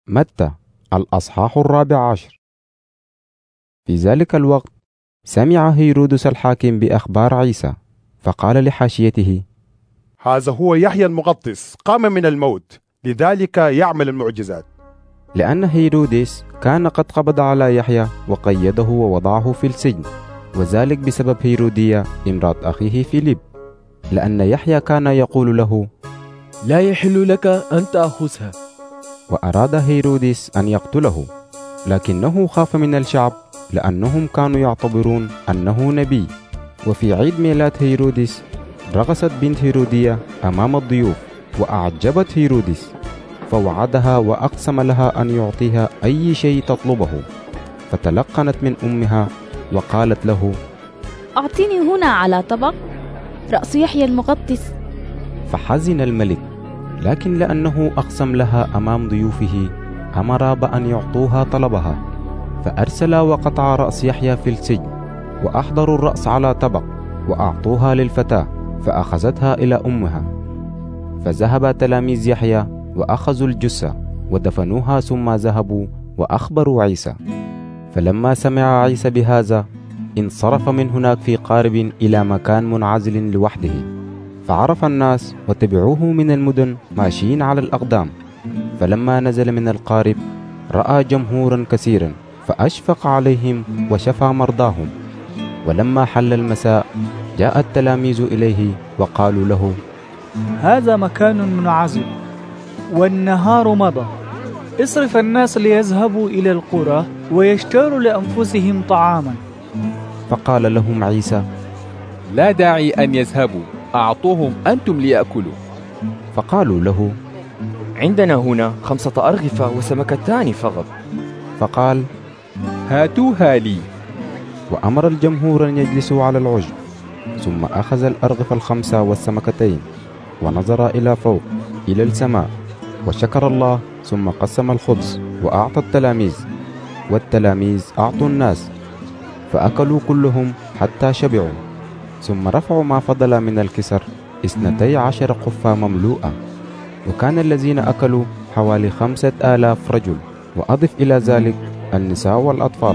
متى الأصحاح 14. في ذلك الوقت سمع هيرودس الحاكم بأخبار عيسى، فقال لحاشيته: هذا هو يحيى المغطس قام من الموت، لذلك يعمل المعجزات. لأن هيرودس كان قد قبض على يحيى وقيده ووضعه في السجن، وذلك بسبب هيرودية امرأة أخيه فيليب، لأن يحيى كان يقول له: لا يحل لك أن تأخذها. وأراد هيرودس أن يقتله، لكنه خاف من الشعب لأنهم كانوا يعتبرون أنه نبي. وفي عيد ميلاد هيرودس رقصت بنت هيرودية أمام الضيوف وأعجبت هيرودس، فوعدها وأقسم لها أن يعطيها أي شيء تطلبه، فتلقنت من أمها وقالت له: أعطيني هنا على طبق رأس يحيى المغطس. فحزن الملك، لكن لأنه أقسم لها أمام ضيوفه أمر بأن يعطوها طلبها، فأرسل وقطع رأس يحيى في السجن، وأحضروا الرأس على طبق وأعطوها للفتاة، فأخذتها إلى أمها. فذهب تلاميذ يحيى وأخذوا الجثة ودفنوها، ثم ذهبوا وأخبروا عيسى. فلما سمع عيسى بهذا انصرف من هناك في قارب إلى مكان منعزل لوحده، فعرف الناس وتبعوه من المدن ماشيين على الأقدام. فلما نزل من القارب رأى جمهورا كثيرا، فأشفق عليهم وشفى مرضاهم. ولما حل المساء جاء التلاميذ إليه وقالوا له: هذا مكان منعزل والنهار مضى، اصرف الناس ليذهبوا إلى القرى ويشتروا لأنفسهم طعاما. فقال لهم عيسى: لا داعي أن يذهبوا، أعطوهم أنتم ليأكلوا. فقالوا له: عندنا هنا 5 أرغفة وسمكتان فقط. فقال: هاتوها لي. وأمر الجمهور أن يجلسوا على العشب، ثم أخذ الأرغفة 5 والسمكتين، ونظر إلى فوق إلى السماء، وشكر الله، ثم قسم الخبز وأعطى التلاميذ، والتلاميذ أعطوا الناس، فأكلوا كلهم حتى شبعوا. ثم رفعوا ما فضل من الكسر 12 قفة مملوءة، وكان الذين أكلوا حوالي 5000 رجل، وأضف إلى ذلك النساء والأطفال.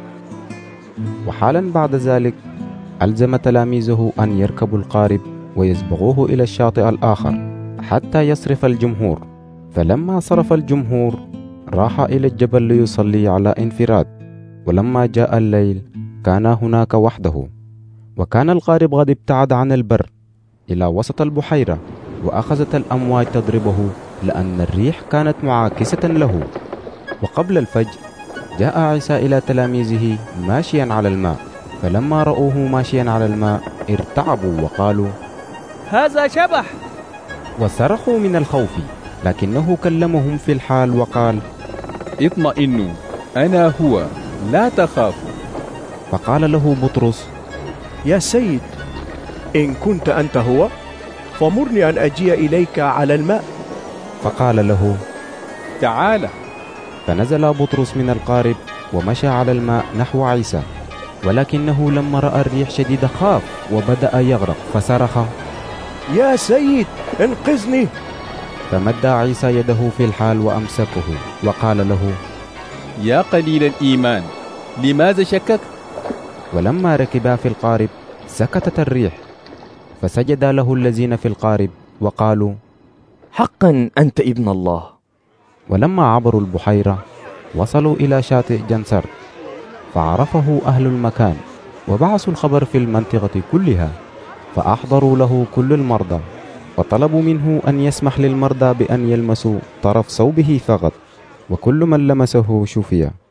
وحالا بعد ذلك ألزم تلاميذه أن يركبوا القارب ويسبقوه إلى الشاطئ الآخر حتى يصرف الجمهور. فلما صرف الجمهور راح إلى الجبل ليصلي على انفراد. ولما جاء الليل كان هناك وحده، وكان القارب قد ابتعد عن البر إلى وسط البحيرة، وأخذت الأمواج تضربه لأن الريح كانت معاكسة له. وقبل الفجر جاء عيسى إلى تلاميذه ماشيا على الماء، فلما رأوه ماشيا على الماء ارتعبوا وقالوا: هذا شبح. وصرخوا من الخوف، لكنه كلمهم في الحال وقال: اطمئنوا، أنا هو، لا تخافوا. فقال له بطرس: يا سيد، إن كنت أنت هو فمرني أن أجي إليك على الماء. فقال له: تعال. فنزل بطرس من القارب ومشى على الماء نحو عيسى، ولكنه لما رأى الريح شديدة خاف وبدأ يغرق، فصرخ: يا سيد انقذني. فمد عيسى يده في الحال وأمسكه وقال له: يا قليل الإيمان، لماذا شككت؟ ولما ركبا في القارب سكتت الريح، فسجد له الذين في القارب وقالوا: حقا أنت ابن الله. ولما عبروا البحيرة وصلوا إلى شاطئ جنسر، فعرفه أهل المكان وبعثوا الخبر في المنطقة كلها، فأحضروا له كل المرضى، وطلبوا منه أن يسمح للمرضى بأن يلمسوا طرف ثوبه فقط، وكل من لمسه شفي.